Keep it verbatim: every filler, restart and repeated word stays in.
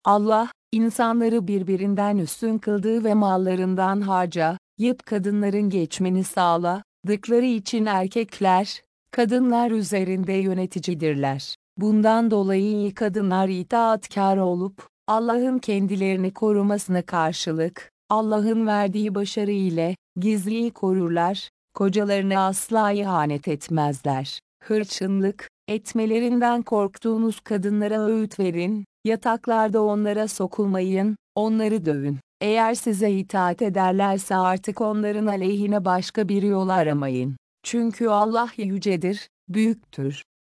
Allah, insanları birbirinden üstün kıldığı ve mallarından harca, yıp kadınların geçmeni sağladıkları için erkekler, kadınlar üzerinde yöneticidirler. Bundan dolayı iyi kadınlar itaatkar olup, Allah'ın kendilerini korumasına karşılık, Allah'ın verdiği başarı ile, gizliyi korurlar, kocalarına asla ihanet etmezler. Hırçınlık etmelerinden korktuğunuz kadınlara öğüt verin, yataklarda onlara sokulmayın, onları dövün. Eğer size itaat ederlerse artık onların aleyhine başka bir yol aramayın. Çünkü Allah yücedir, büyüktür.